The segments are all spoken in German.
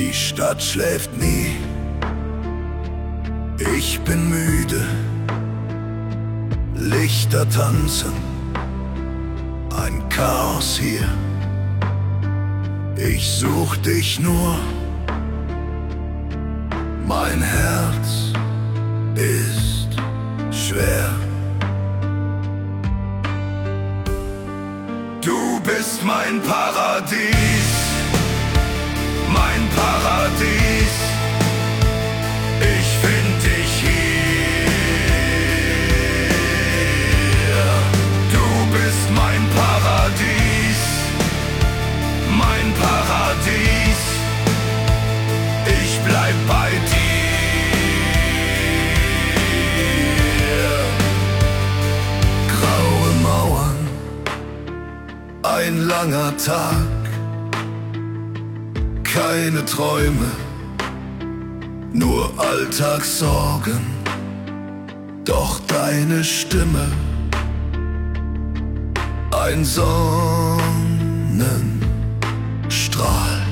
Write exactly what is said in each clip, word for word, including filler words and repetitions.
Die Stadt schläft nie, ich bin müde. Lichter tanzen, ein Chaos hier. Ich such dich nur, mein Herz ist schwer. Du bist mein Paradies, mein Paradies. Ich find dich hier. Du bist mein Paradies, mein Paradies. Ich bleib bei dir. Graue Mauern, ein langer Tag. Keine Träume, nur Alltagssorgen. Doch deine Stimme, ein Sonnenstrahl.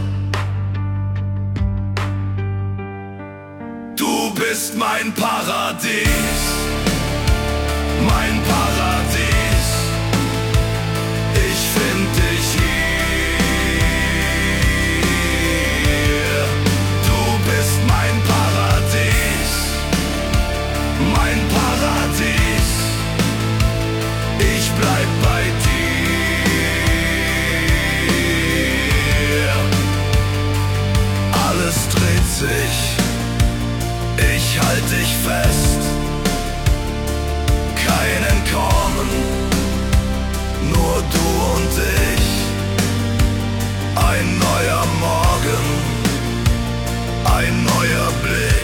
Du bist mein Paradies, mein Paradies. Ich find dich hier. Bleib bei dir. Alles dreht sich, ich halt dich fest. Kein Entkommen, nur du und ich. Ein neuer Morgen, ein neuer Blick.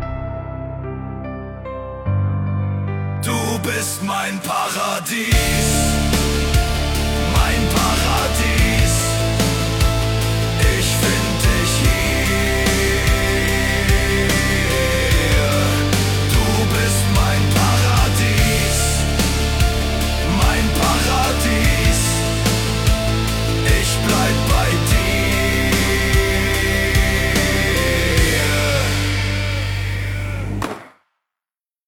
Du bist mein Paradies.